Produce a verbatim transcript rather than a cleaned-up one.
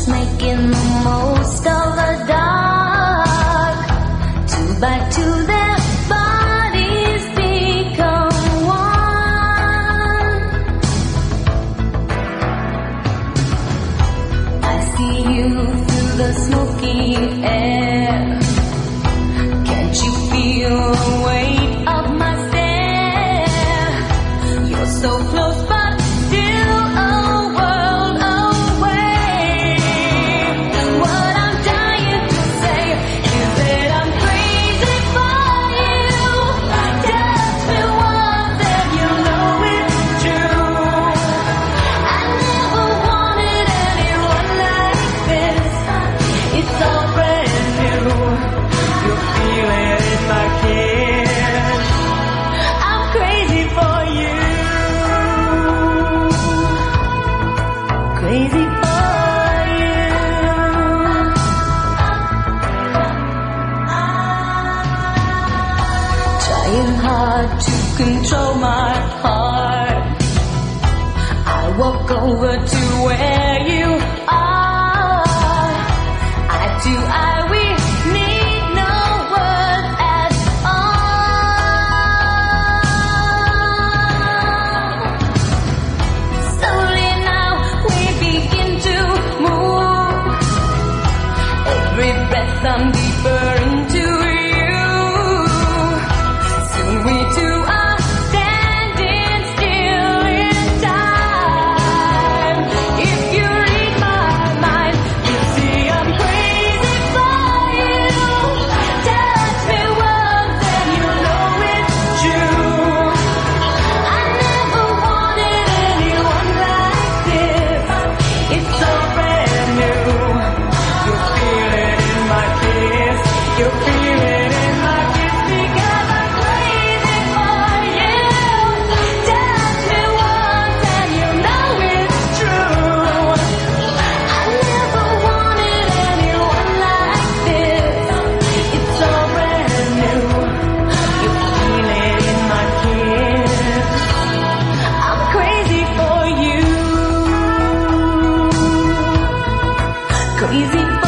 just making the most of the dark. Two by two their bodies become one. I see you through the smoky air. Can't you feel the weight of my stare? You're so close but still a world away. What I'm dying to say is that I'm crazy for you. Touch me once and you know it's true. I never wanted anyone like this. It's all brand new. You feel it in my kiss. I'm crazy for you. Crazy for you. Trying hard to control my heart. I walk over to where you are. Eye to eye, we need no words at all. Slowly now we begin to move. Every breath I'm deeper into you. Soon we two are standing still in time. If you read my mind, you see I'm crazy for you. Touch me once and you know it's true. I never wanted anyone like this. It's all brand new. You feel it in my kiss. You feel it in my kiss because I'm crazy for you. Touch me once and you know it's true. I never wanted anyone like this. It's all brand new. You feel it in my kiss. I'm crazy for you. Crazy for